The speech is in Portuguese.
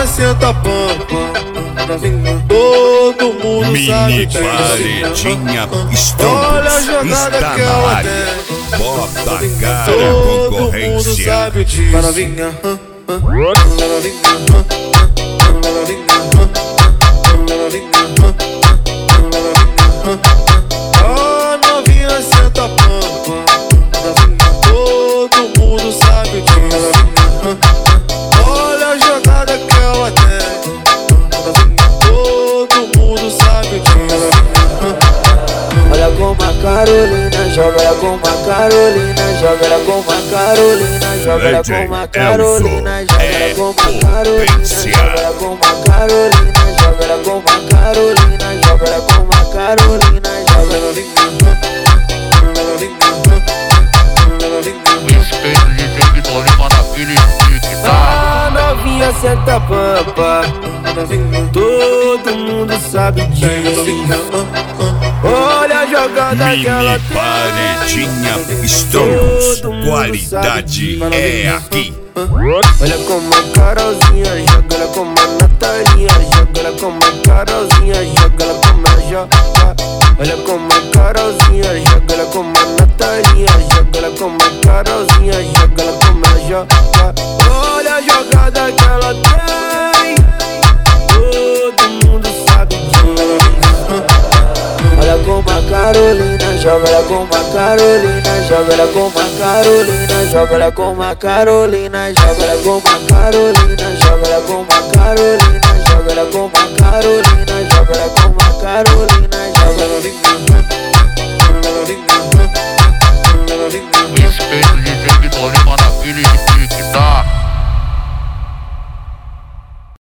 senta pampa. Todo mundo Mini sabe Paredinha olha a Strombos jogada está que na ela área. tem. Bota a cara Todo mundo concorrência. sabe disso. Vai novinha, a novinha senta pampa. Todo mundo sabe disso. Olha a jogada que ela tem. Todo mundo sabe disso. Olha como a Carolina joga, olha como a Carolina joga, olha como a Carolina joga, olha como a Carolina joga, olha como a Carolina joga, olha como a Carolina joga, olha como a Carolina joga, olha como a Carolina joga. Respeito de David Tolima naquele pique, tá? A novinha senta pampa, todo mundo sabe disso. Olha a jogada que ela Mini tem. Paredinha Strombos, qualidade é aqui. Olha como a Carolzinha joga, olha como a Natalinha joga, olha como a Carolzinha joga, olha como ela joga. Olha como a Carolzinha joga, olha como a Natalinha joga, olha como a Carolzinha joga, olha como ela joga. Olha a jogada que ela tem. Todo mundo sabe disso. Olha como a Carolina joga, olha como a Carolina joga, olha como a Carolina joga, olha como a Carolina joga, olha como a Carolina joga, olha como a Carolina joga, olha como a Carolina